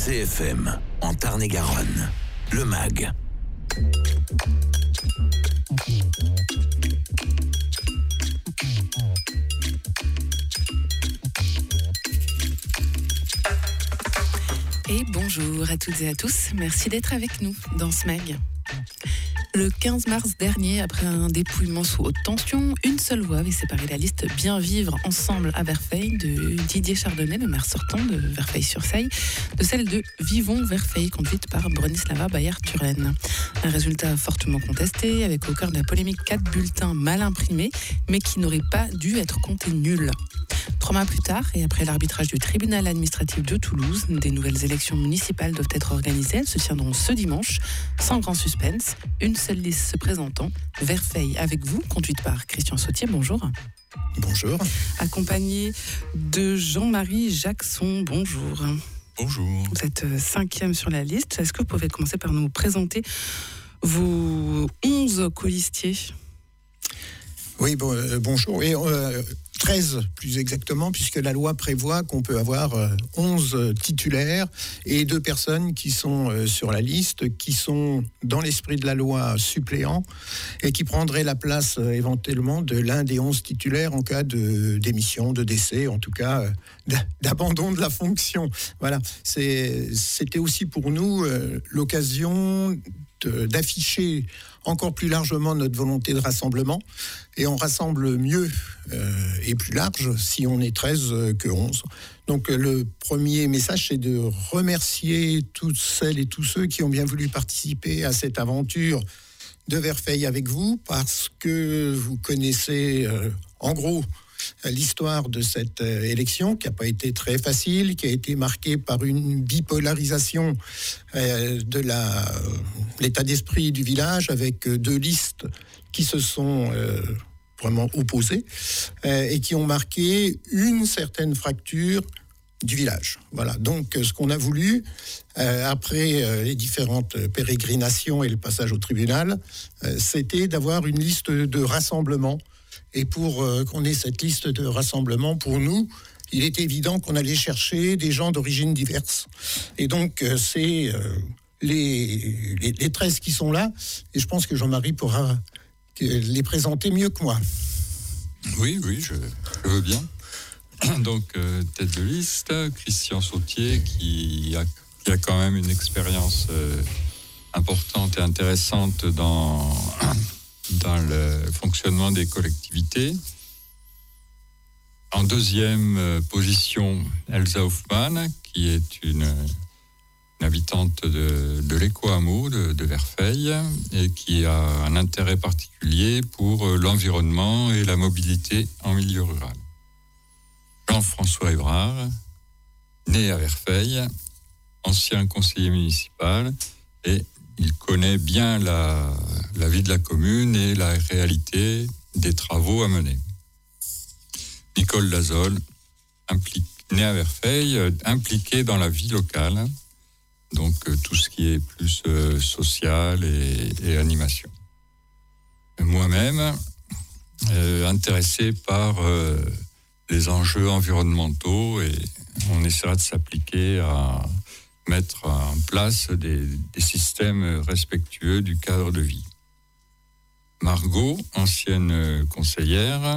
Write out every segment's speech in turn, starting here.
CFM, en Tarn-et-Garonne, le MAG. Et bonjour à toutes et à tous, merci d'être avec nous dans ce MAG. Le 15 mars dernier, après un dépouillement sous haute tension, une seule voix avait séparé la liste Bien vivre ensemble à Verfeil de Didier Chardonnay, le maire sortant de Verfeil-sur-Seille, de celle de Vivons Verfeil, conduite par Bronislava Bayer-Turenne. Un résultat fortement contesté, avec au cœur de la polémique 4 bulletins mal imprimés, mais qui n'auraient pas dû être comptés nuls. 3 mois plus tard, et après l'arbitrage du tribunal administratif de Toulouse, des nouvelles élections municipales doivent être organisées. Elles se tiendront ce dimanche, sans grand suspense. Une seule liste se présentant, Verfeil avec vous, conduite par Christian Sautier. Bonjour. Bonjour. Accompagné de Jean-Marie Jackson. Bonjour. Bonjour. Vous êtes 5e sur la liste. Est-ce que vous pouvez commencer par nous présenter vos 11 colistiers ? Oui, bonjour. Et 13 plus exactement, puisque la loi prévoit qu'on peut avoir 11 titulaires et 2 personnes qui sont sur la liste, qui sont dans l'esprit de la loi suppléants et qui prendraient la place éventuellement de l'un des 11 titulaires en cas de démission, de décès, en tout cas d'abandon de la fonction. Voilà, c'était aussi pour nous l'occasion d'afficher encore plus largement notre volonté de rassemblement, et on rassemble mieux et plus large si on est 13 que 11. Donc le premier message, c'est de remercier toutes celles et tous ceux qui ont bien voulu participer à cette aventure de Verfeil avec vous, parce que vous connaissez en gros l'histoire de cette élection qui n'a pas été très facile, qui a été marquée par une bipolarisation de l'état d'esprit du village, avec 2 listes qui se sont vraiment opposées et qui ont marqué une certaine fracture du village. Voilà, donc ce qu'on a voulu, après les différentes pérégrinations et le passage au tribunal, c'était d'avoir une liste de rassemblement. Et pour qu'on ait cette liste de rassemblement, pour nous, il est évident qu'on allait chercher des gens d'origines diverses. Et donc, c'est les 13 qui sont là. Et je pense que Jean-Marie pourra les présenter mieux que moi. Oui, je veux bien. Donc, tête de liste, Christian Sautier, qui a quand même une expérience importante et intéressante dans le fonctionnement des collectivités. En 2e position, Elsa Hoffmann, qui est une habitante de l'éco-hameau de Verfeil et qui a un intérêt particulier pour l'environnement et la mobilité en milieu rural. Jean-François Ébrard, né à Verfeil, ancien conseiller municipal, et il connaît bien la vie de la commune et la réalité des travaux à mener. Nicole Lazol, née à Verfeil, impliquée dans la vie locale, donc tout ce qui est plus social et animation. Moi-même, intéressé par les enjeux environnementaux, et on essaiera de s'appliquer à mettre en place des systèmes respectueux du cadre de vie. Margot, ancienne conseillère,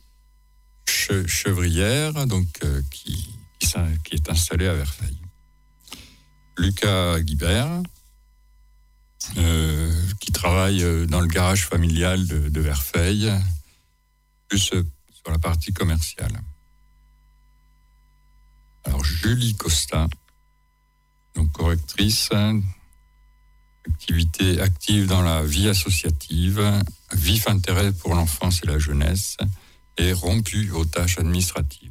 chevrière, donc qui est installée à Verfeil. Lucas Guibert, qui travaille dans le garage familial de Verfeil, plus sur la partie commerciale. Alors Julie Costa, donc correctrice, activité active dans la vie associative, vif intérêt pour l'enfance et la jeunesse, et rompu aux tâches administratives.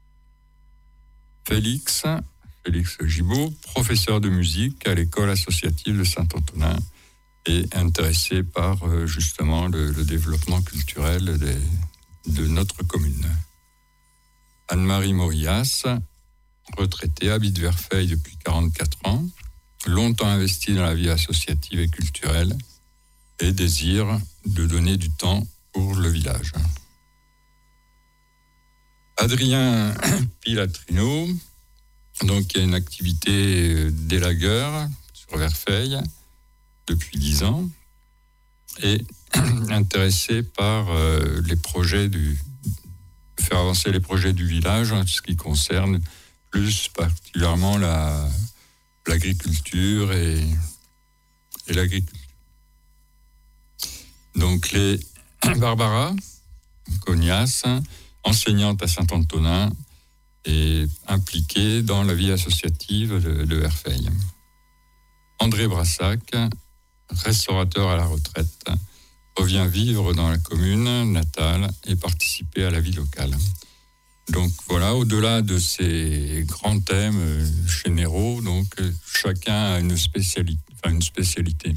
Félix Gibaud, professeur de musique à l'école associative de Saint-Antonin, et intéressé par justement le développement culturel de notre commune. Anne-Marie Morias, retraitée, habite Verfeil depuis 44 ans, longtemps investie dans la vie associative et culturelle, et désire de donner du temps pour le village. Adrien Pilatrino, Donc il y a une activité d'élagueur sur Verfeil depuis 10 ans et intéressé par les projets faire avancer les projets du village, ce qui concerne plus particulièrement l'agriculture et l'agriculture. Donc Barbara Cognas, enseignante à Saint-Antonin, est impliquée dans la vie associative de Verfeil. André Brassac, restaurateur à la retraite, revient vivre dans la commune natale et participer à la vie locale. Donc voilà, au-delà de ces grands thèmes généraux, donc chacun a une spécialité.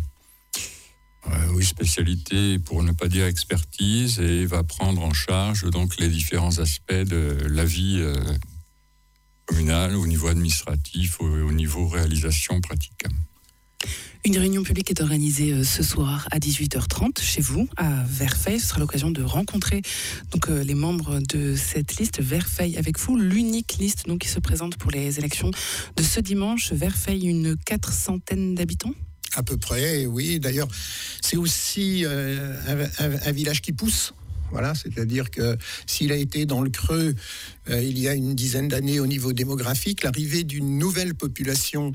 Oui, spécialité pour ne pas dire expertise, et va prendre en charge donc les différents aspects de la vie communale au niveau administratif, au niveau réalisation pratique. Une réunion publique est organisée ce soir à 18h30 chez vous, à Verfeil. Ce sera l'occasion de rencontrer donc, les membres de cette liste Verfeil avec vous, l'unique liste donc, qui se présente pour les élections de ce dimanche. Verfeil, une 400aine d'habitants ? À peu près, oui. D'ailleurs, c'est aussi un village qui pousse. Voilà, c'est-à-dire que s'il a été dans le creux il y a une dizaine d'années au niveau démographique, l'arrivée d'une nouvelle population,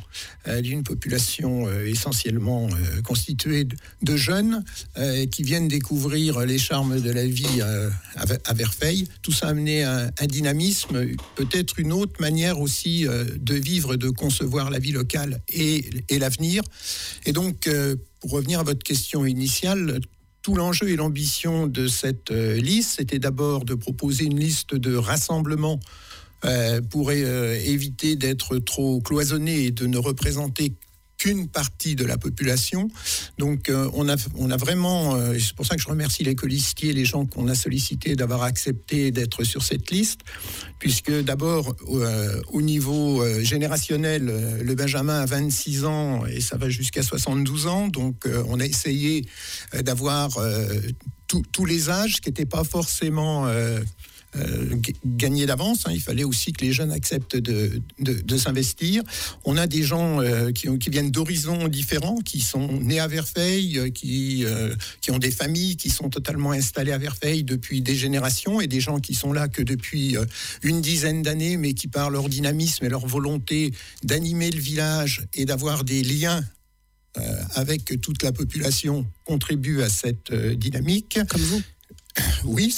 essentiellement constituée de jeunes qui viennent découvrir les charmes de la vie à Verfeil, tout ça a amené un dynamisme, peut-être une autre manière aussi de vivre, de concevoir la vie locale et l'avenir. Et donc, pour revenir à votre question initiale, tout l'enjeu et l'ambition de cette liste, c'était d'abord de proposer une liste de rassemblement pour éviter d'être trop cloisonné et de ne représenter qu'une partie de la population. Donc on a vraiment, c'est pour ça que je remercie les colistiers, les gens qu'on a sollicités d'avoir accepté d'être sur cette liste, puisque d'abord au niveau générationnel, le Benjamin a 26 ans et ça va jusqu'à 72 ans, donc on a essayé d'avoir tous les âges, qui n'étaient pas forcément gagner d'avance, il fallait aussi que les jeunes acceptent de s'investir. On a des gens qui viennent d'horizons différents, qui sont nés à Verfeil, qui ont des familles qui sont totalement installées à Verfeil depuis des générations, et des gens qui sont là que depuis une dizaine d'années, mais qui par leur dynamisme et leur volonté d'animer le village et d'avoir des liens avec toute la population contribuent à cette dynamique. Comme vous. Oui,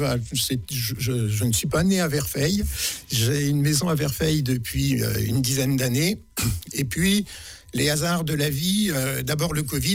je ne suis pas né à Verfeil. J'ai une maison à Verfeil depuis une dizaine d'années. Et puis, les hasards de la vie, d'abord le Covid.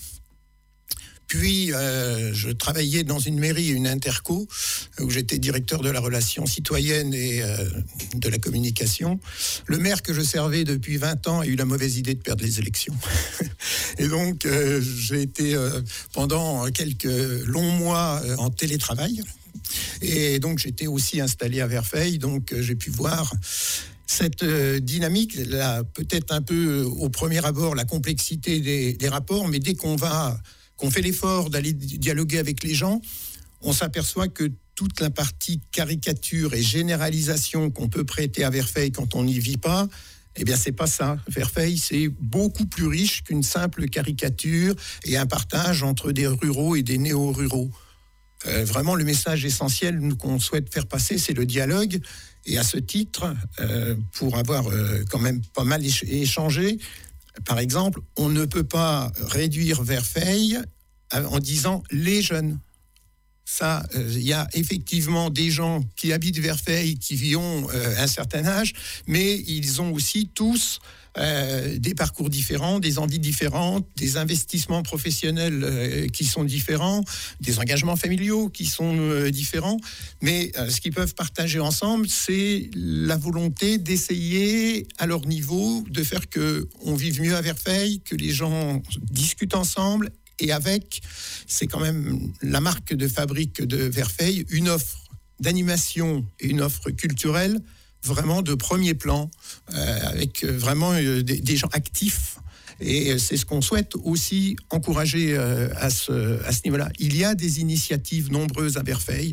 Puis, je travaillais dans une mairie et une interco, où j'étais directeur de la relation citoyenne et de la communication. Le maire que je servais depuis 20 ans a eu la mauvaise idée de perdre les élections. Et donc, j'ai été pendant quelques longs mois en télétravail. Et donc, j'étais aussi installé à Verfeil. Donc, j'ai pu voir cette dynamique, là, peut-être un peu au premier abord, la complexité des rapports, mais dès qu'on fait l'effort d'aller dialoguer avec les gens, on s'aperçoit que toute la partie caricature et généralisation qu'on peut prêter à Verfeil quand on n'y vit pas, eh bien, c'est pas ça. Verfeil, c'est beaucoup plus riche qu'une simple caricature et un partage entre des ruraux et des néo-ruraux. Vraiment, le message essentiel qu'on souhaite faire passer, c'est le dialogue. Et à ce titre, pour avoir quand même pas mal échangé, par exemple, on ne peut pas réduire Verfeil en disant les jeunes. Ça, il y a effectivement des gens qui habitent Verfeil qui ont un certain âge, mais ils ont aussi tous des parcours différents, des envies différentes, des investissements professionnels qui sont différents, des engagements familiaux qui sont différents. Mais ce qu'ils peuvent partager ensemble, c'est la volonté d'essayer à leur niveau de faire qu'on vive mieux à Verfeil, que les gens discutent ensemble. Et avec, c'est quand même la marque de fabrique de Verfeil, une offre d'animation et une offre culturelle vraiment de premier plan, avec vraiment des gens actifs. Et c'est ce qu'on souhaite aussi encourager à ce niveau-là. Il y a des initiatives nombreuses à Verfeil,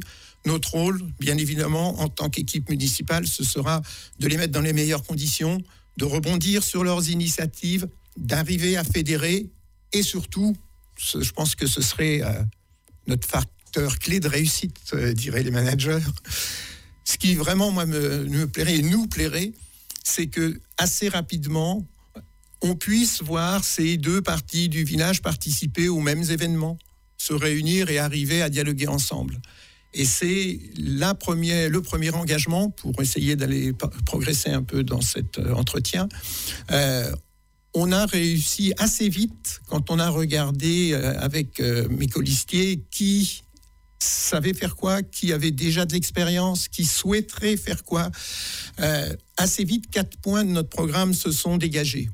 notre rôle, bien évidemment, en tant qu'équipe municipale, ce sera de les mettre dans les meilleures conditions, de rebondir sur leurs initiatives, d'arriver à fédérer et surtout, je pense que ce serait notre facteur clé de réussite, diraient les managers. Ce qui vraiment, moi, me plairait et nous plairait, c'est que assez rapidement, on puisse voir ces deux parties du village participer aux mêmes événements, se réunir et arriver à dialoguer ensemble. Et c'est le premier engagement pour essayer d'aller progresser un peu dans cet entretien. On a réussi assez vite, quand on a regardé avec mes colistiers, qui savait faire quoi, qui avait déjà de l'expérience, qui souhaiterait faire quoi. Assez vite, 4 points de notre programme se sont dégagés.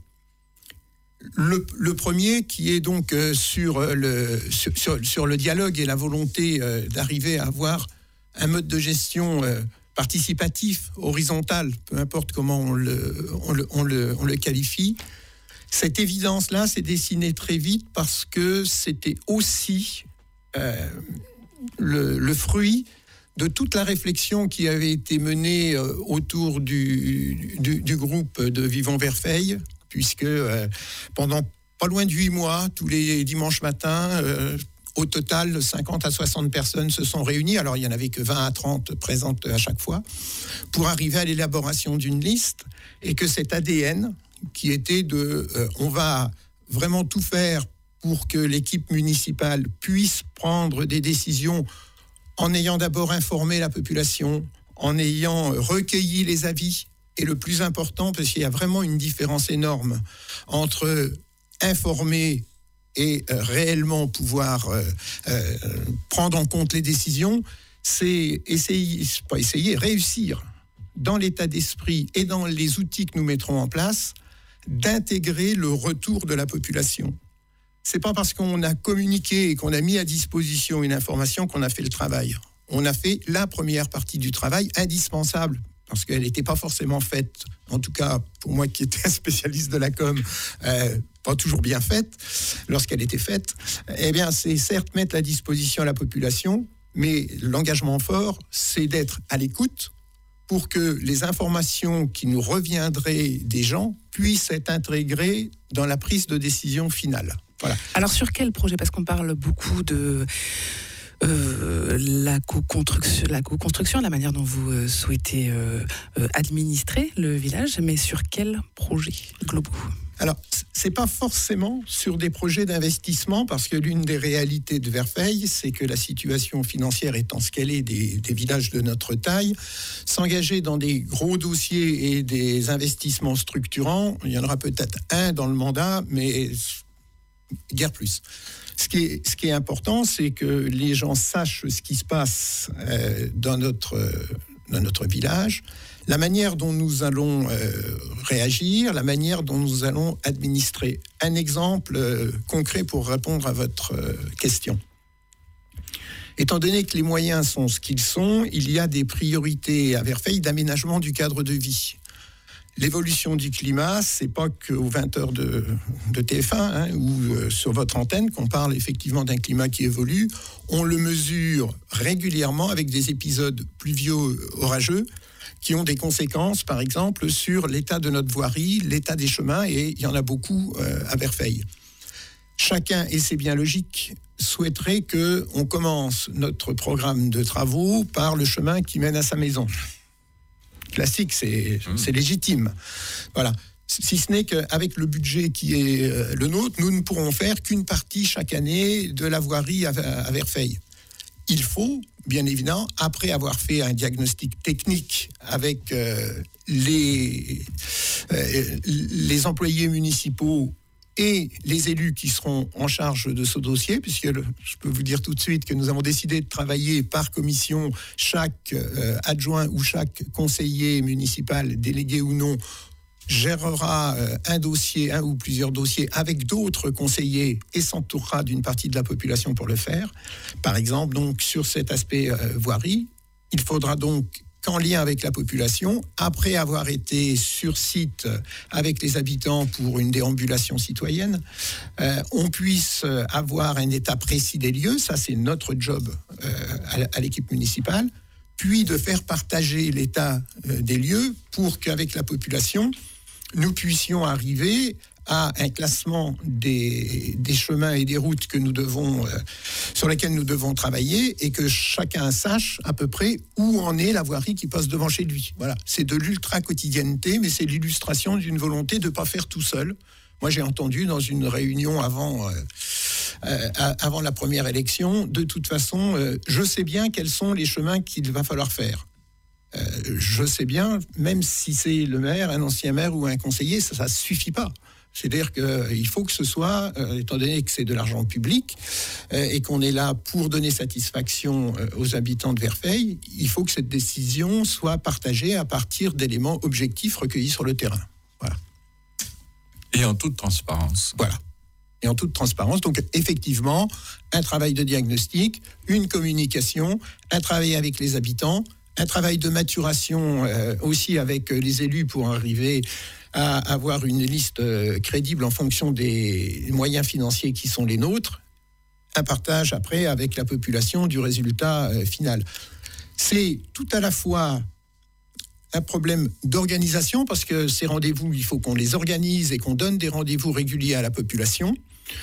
Le premier, qui est donc sur le dialogue et la volonté d'arriver à avoir un mode de gestion participatif, horizontal, peu importe comment on le qualifie. Cette évidence-là s'est dessinée très vite parce que c'était aussi le fruit de toute la réflexion qui avait été menée autour du groupe de Vivons Verfeil, puisque pendant pas loin de 8 mois, tous les dimanches matins, au total, 50 à 60 personnes se sont réunies. Alors, il n'y en avait que 20 à 30 présentes à chaque fois, pour arriver à l'élaboration d'une liste, et que cet ADN, qui était on va vraiment tout faire pour que l'équipe municipale puisse prendre des décisions en ayant d'abord informé la population, en ayant recueilli les avis, et le plus important, parce qu'il y a vraiment une différence énorme entre informer et réellement pouvoir prendre en compte les décisions, c'est réussir dans l'état d'esprit et dans les outils que nous mettrons en place, d'intégrer le retour de la population. C'est pas parce qu'on a communiqué et qu'on a mis à disposition une information qu'on a fait le travail. On a fait la première partie du travail, indispensable, parce qu'elle n'était pas forcément faite, en tout cas pour moi qui étais un spécialiste de la com, pas toujours bien faite. Lorsqu'elle était faite, eh bien c'est certes mettre à disposition à la population, mais l'engagement fort, c'est d'être à l'écoute pour que les informations qui nous reviendraient des gens puissent être intégrées dans la prise de décision finale. Voilà. Alors sur quel projet ? Parce qu'on parle beaucoup de la co-construction, la manière dont vous souhaitez administrer le village, mais sur quels projets globaux ? Alors, c'est pas forcément sur des projets d'investissement, parce que l'une des réalités de Verfeil, c'est que la situation financière étant ce qu'elle est des villages de notre taille, s'engager dans des gros dossiers et des investissements structurants, il y en aura peut-être un dans le mandat, mais guère plus. Ce qui est important, c'est que les gens sachent ce qui se passe dans notre village, la manière dont nous allons réagir, la manière dont nous allons administrer. Un exemple concret pour répondre à votre question. Étant donné que les moyens sont ce qu'ils sont, il y a des priorités à Verfeil d'aménagement du cadre de vie. L'évolution du climat, c'est pas qu'aux 20h de TF1 ou sur votre antenne qu'on parle effectivement d'un climat qui évolue. On le mesure régulièrement avec des épisodes pluvieux orageux qui ont des conséquences, par exemple, sur l'état de notre voirie, l'état des chemins, et il y en a beaucoup à Verfeil. Chacun, et c'est bien logique, souhaiterait qu'on commence notre programme de travaux par le chemin qui mène à sa maison. Classique, c'est légitime. Voilà. Si ce n'est qu'avec le budget qui est le nôtre, nous ne pourrons faire qu'une partie chaque année de la voirie à Verfeil. Il faut, bien évidemment, après avoir fait un diagnostic technique avec les employés municipaux et les élus qui seront en charge de ce dossier, puisque je peux vous dire tout de suite que nous avons décidé de travailler par commission, chaque adjoint ou chaque conseiller municipal, délégué ou non, gérera un dossier, un ou plusieurs dossiers avec d'autres conseillers et s'entourera d'une partie de la population pour le faire. Par exemple, donc, sur cet aspect voirie, il faudra donc qu'en lien avec la population, après avoir été sur site avec les habitants pour une déambulation citoyenne, on puisse avoir un état précis des lieux. Ça, c'est notre job à l'équipe municipale. puis de faire partager l'état des lieux pour qu'avec la population, nous puissions arriver à un classement des chemins et des routes que nous devons, sur lesquels nous devons travailler, et que chacun sache à peu près où en est la voirie qui passe devant chez lui. Voilà, c'est de l'ultra-quotidienneté, mais c'est l'illustration d'une volonté de ne pas faire tout seul. Moi, j'ai entendu dans une réunion avant la première élection, de toute façon, je sais bien quels sont les chemins qu'il va falloir faire. Je sais bien, même si c'est le maire, un ancien maire ou un conseiller, ça ne suffit pas. C'est-à-dire qu'il faut que ce soit, étant donné que c'est de l'argent public et qu'on est là pour donner satisfaction aux habitants de Verfeil, il faut que cette décision soit partagée à partir d'éléments objectifs recueillis sur le terrain. Voilà. Et en toute transparence. Voilà. Et en toute transparence. Donc, effectivement, un travail de diagnostic, une communication, un travail avec les habitants, un travail de maturation aussi avec les élus pour arriver à avoir une liste crédible en fonction des moyens financiers qui sont les nôtres, un partage après avec la population du résultat final. C'est tout à la fois un problème d'organisation, parce que ces rendez-vous, il faut qu'on les organise et qu'on donne des rendez-vous réguliers à la population,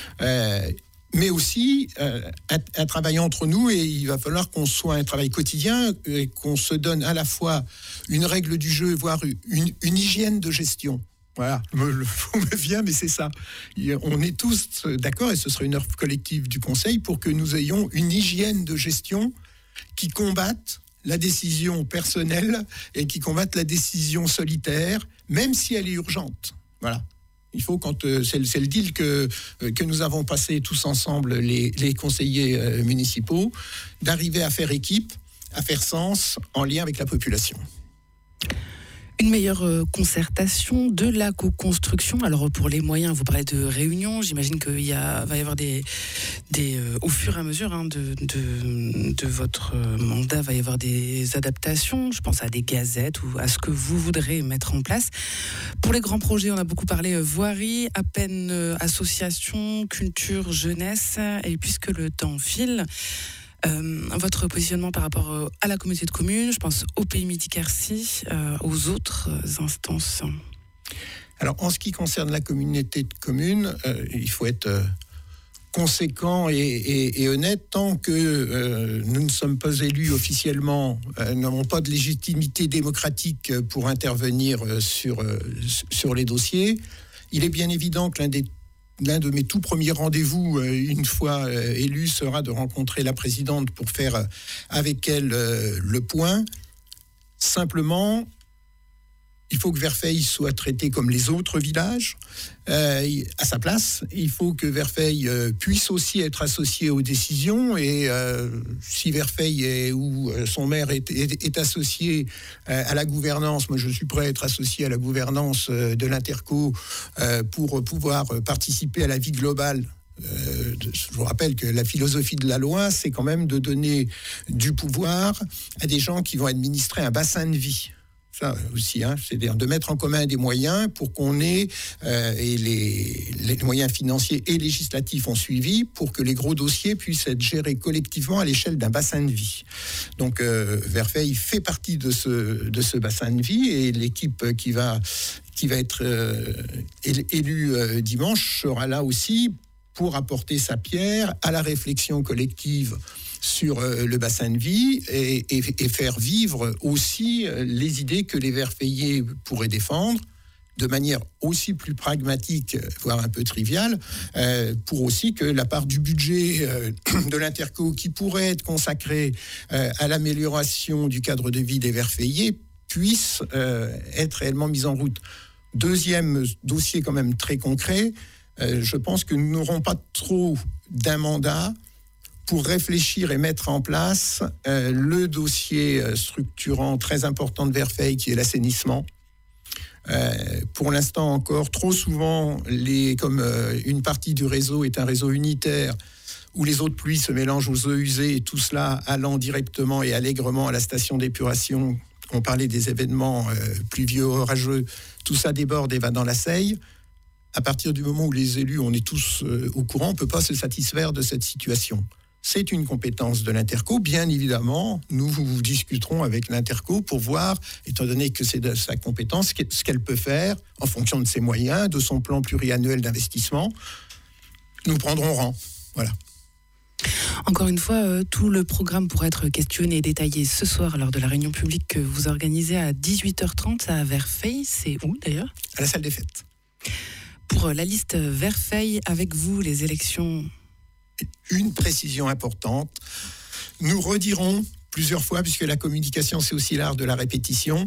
mais aussi un travail entre nous, et il va falloir qu'on soit un travail quotidien, et qu'on se donne à la fois une règle du jeu, voire une hygiène de gestion. Voilà, le mot me vient, mais c'est ça. On est tous d'accord, et ce serait une œuvre collective du Conseil, pour que nous ayons une hygiène de gestion qui combatte la décision personnelle et qui combatte la décision solitaire, même si elle est urgente. Voilà. Il faut, quand c'est le deal que nous avons passé tous ensemble, les conseillers municipaux, d'arriver à faire équipe, à faire sens en lien avec la population. Une meilleure concertation de la co-construction. Alors pour les moyens, vous parlez de réunions. J'imagine qu'il va y avoir des au fur et à mesure de votre mandat, va y avoir des adaptations. Je pense à des gazettes ou à ce que vous voudrez mettre en place. Pour les grands projets, on a beaucoup parlé voirie, à peine association, culture, jeunesse. Et puisque le temps file, votre positionnement par rapport à la communauté de communes, je pense au Pays Midi-Quercy, aux autres instances. Alors, en ce qui concerne la communauté de communes, il faut être conséquent et honnête. Tant que nous ne sommes pas élus officiellement, n'avons pas de légitimité démocratique pour intervenir sur les dossiers, il est bien évident que l'un de mes tout premiers rendez-vous, une fois élu, sera de rencontrer la présidente pour faire avec elle le point. Simplement, il faut que Verfeil soit traité comme les autres villages, à sa place. Il faut que Verfeil puisse aussi être associé aux décisions, et si Verfeil ou son maire est associé à la gouvernance, moi je suis prêt à être associé à la gouvernance de l'Interco pour pouvoir participer à la vie globale. Je vous rappelle que la philosophie de la loi, c'est quand même de donner du pouvoir à des gens qui vont administrer un bassin de vie. Ça aussi, c'est-à-dire de mettre en commun des moyens pour qu'on ait, et les moyens financiers et législatifs ont suivi, pour que les gros dossiers puissent être gérés collectivement à l'échelle d'un bassin de vie. Donc Verfeil fait partie de ce bassin de vie, et l'équipe qui va être élue dimanche sera là aussi pour apporter sa pierre à la réflexion collective sur le bassin de vie, et faire vivre aussi les idées que les Verfeillais pourraient défendre de manière aussi plus pragmatique, voire un peu triviale, pour aussi que la part du budget de l'Interco qui pourrait être consacrée à l'amélioration du cadre de vie des Verfeillais puisse être réellement mise en route. Deuxième dossier quand même très concret, je pense que nous n'aurons pas trop d'un mandat pour réfléchir et mettre en place le dossier structurant très important de Verfeil, qui est l'assainissement. Pour l'instant encore, trop souvent, comme une partie du réseau est un réseau unitaire, où les eaux de pluie se mélangent aux eaux usées, et tout cela allant directement et allègrement à la station d'épuration. On parlait des événements pluvieux, orageux, tout ça déborde et va dans la Seille. À partir du moment où les élus, on est tous au courant, on ne peut pas se satisfaire de cette situation. c'est une compétence de l'Interco. Bien évidemment, nous discuterons avec l'Interco pour voir, étant donné que c'est de sa compétence, ce qu'elle peut faire en fonction de ses moyens, de son plan pluriannuel d'investissement. Nous prendrons rang. Voilà. Encore une fois, tout le programme pourra être questionné et détaillé ce soir lors de la réunion publique que vous organisez à 18h30 à Verfeil. C'est où d'ailleurs ? À la salle des fêtes. Pour la liste Verfeil, avec vous, les élections... Une précision importante. Nous redirons plusieurs fois, puisque la communication, c'est aussi l'art de la répétition.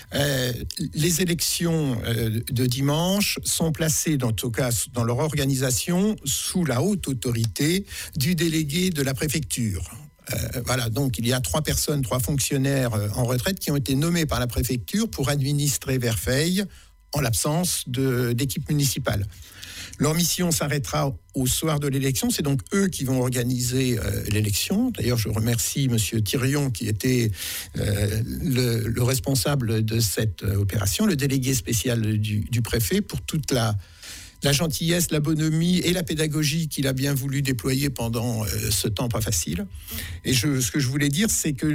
Les élections de dimanche sont placées, en tout cas dans leur organisation, sous la haute autorité du délégué de la préfecture. Voilà, donc il y a 3 fonctionnaires en retraite qui ont été nommés par la préfecture pour administrer Verfeil en l'absence d'équipe municipale. Leur mission s'arrêtera au soir de l'élection. C'est donc eux qui vont organiser l'élection. D'ailleurs, je remercie M. Thirion, qui était le responsable de cette opération, le délégué spécial du préfet, pour toute la gentillesse, la bonhomie et la pédagogie qu'il a bien voulu déployer pendant ce temps pas facile. Et ce que je voulais dire, c'est que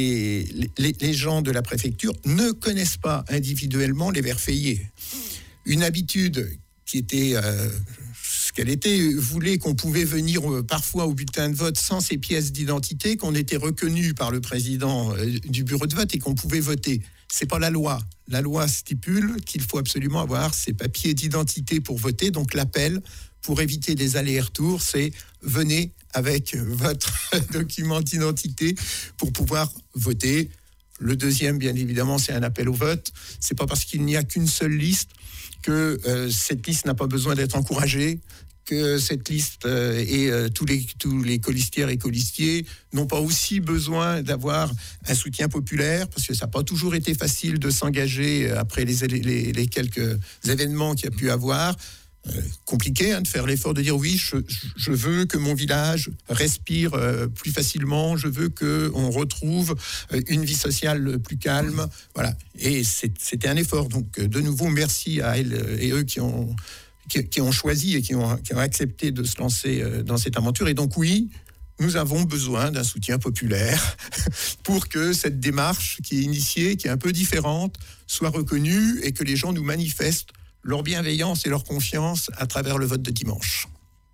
les gens de la préfecture ne connaissent pas individuellement les Verfeillais. Une habitude qui était ce qu'elle était, voulait qu'on pouvait venir parfois au bulletin de vote sans ses pièces d'identité, qu'on était reconnu par le président du bureau de vote et qu'on pouvait voter. C'est pas la loi. La loi stipule qu'il faut absolument avoir ses papiers d'identité pour voter. Donc l'appel, pour éviter des allers-retours, c'est venez avec votre document d'identité pour pouvoir voter. Le deuxième, bien évidemment, c'est un appel au vote. C'est pas parce qu'il n'y a qu'une seule liste que cette liste n'a pas besoin d'être encouragée, que cette liste et tous les colistières et colistiers n'ont pas aussi besoin d'avoir un soutien populaire, parce que ça n'a pas toujours été facile de s'engager après les quelques événements qu'il y a pu avoir. Compliqué de faire l'effort de dire oui, je veux que mon village respire plus facilement, je veux qu'on retrouve une vie sociale plus calme, voilà. Et c'était un effort. Donc de nouveau, merci à elles et eux qui ont choisi et qui ont accepté de se lancer dans cette aventure. Et donc oui, nous avons besoin d'un soutien populaire pour que cette démarche qui est initiée, qui est un peu différente, soit reconnue et que les gens nous manifestent leur bienveillance et leur confiance à travers le vote de dimanche.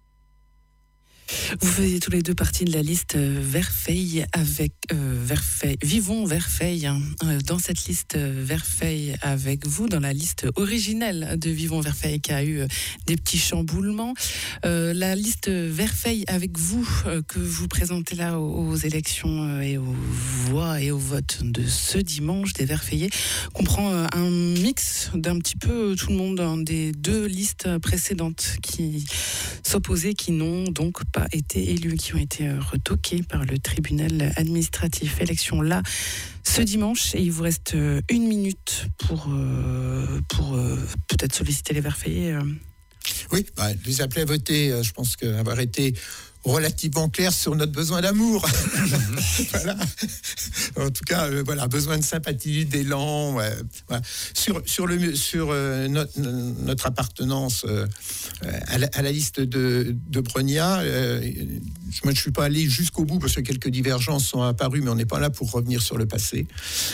Vous faisiez tous les deux partie de la liste Verfeil avec Verfeil. Vivons Verfeil. Dans cette liste Verfeil avec vous, dans la liste originelle de Vivons Verfeil qui a eu des petits chamboulements. La liste Verfeil avec vous que vous présentez là aux élections et aux voix et aux votes de ce dimanche des Verfeillais comprend un mix d'un petit peu tout le monde des 2 listes précédentes qui s'opposaient, qui n'ont donc pas été élus, qui ont été retoqués par le tribunal administratif. Élection là ce dimanche, et il vous reste 1 minute pour peut-être solliciter les Verfeillais. Oui, les appeler à voter, je pense qu'avoir été relativement clair sur notre besoin d'amour. Voilà. En tout cas, voilà, besoin de sympathie, d'élan. Voilà. Sur notre appartenance à la liste de Brognat, moi je ne suis pas allé jusqu'au bout parce que quelques divergences sont apparues, mais on n'est pas là pour revenir sur le passé.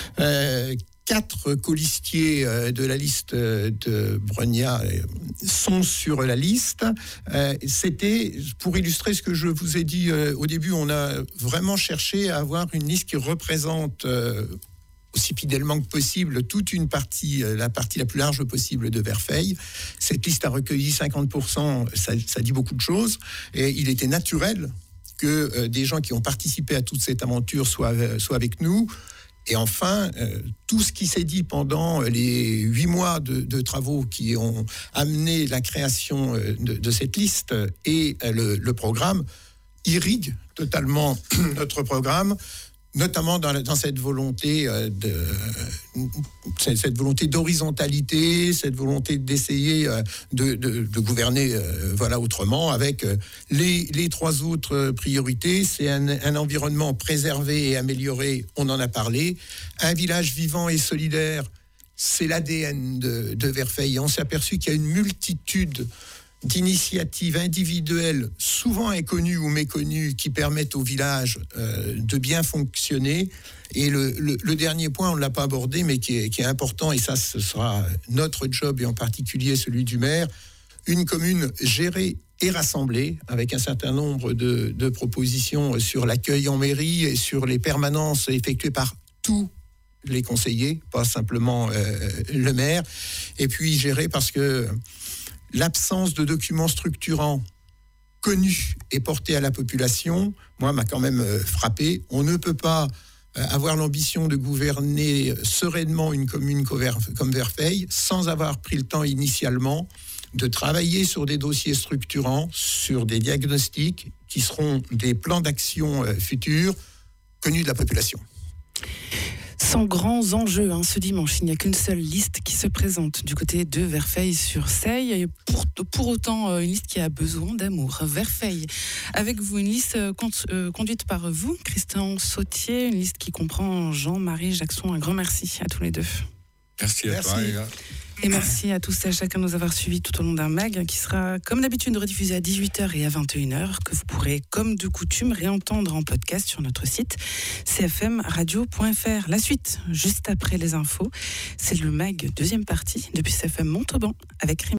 4 colistiers de la liste de Brognat sont sur la liste. C'était pour illustrer ce que je vous ai dit au début. On a vraiment cherché à avoir une liste qui représente aussi fidèlement que possible toute une partie, la partie la plus large possible de Verfeil. Cette liste a recueilli 50%, ça dit beaucoup de choses, et il était naturel que des gens qui ont participé à toute cette aventure soient avec nous. Et enfin, tout ce qui s'est dit pendant les 8 mois de travaux qui ont amené la création de cette liste et le programme irrigue totalement notre programme, notamment dans cette volonté cette volonté d'horizontalité, cette volonté d'essayer de gouverner voilà, autrement, avec les 3 autres priorités. C'est un environnement préservé et amélioré, on en a parlé. Un village vivant et solidaire, c'est l'ADN de Verfeil. On s'est aperçu qu'il y a une multitude d'initiatives individuelles, souvent inconnues ou méconnues, qui permettent au village de bien fonctionner. Et le dernier point, on ne l'a pas abordé, mais qui est important, et ça, ce sera notre job, et en particulier celui du maire, une commune gérée et rassemblée, avec un certain nombre de propositions sur l'accueil en mairie et sur les permanences effectuées par tous les conseillers, pas simplement le maire, et puis gérée parce que l'absence de documents structurants connus et portés à la population, moi, m'a quand même frappé. On ne peut pas avoir l'ambition de gouverner sereinement une commune comme Verfeil sans avoir pris le temps initialement de travailler sur des dossiers structurants, sur des diagnostics qui seront des plans d'action futurs connus de la population. Sans grands enjeux, ce dimanche, il n'y a qu'une seule liste qui se présente du côté de Verfeil-sur-Seille. Et pour autant, une liste qui a besoin d'amour. Verfeil, avec vous, une liste conduite par vous, Christian Sautier, une liste qui comprend Jean-Marie Jackson. Un grand merci à tous les deux. Merci à toi. Et merci à tous et à chacun de nous avoir suivis tout au long d'un mag qui sera, comme d'habitude, rediffusé à 18h et à 21h, que vous pourrez, comme de coutume, réentendre en podcast sur notre site cfmradio.fr. La suite, juste après les infos, c'est le mag deuxième partie depuis CFM Montauban avec Rémi.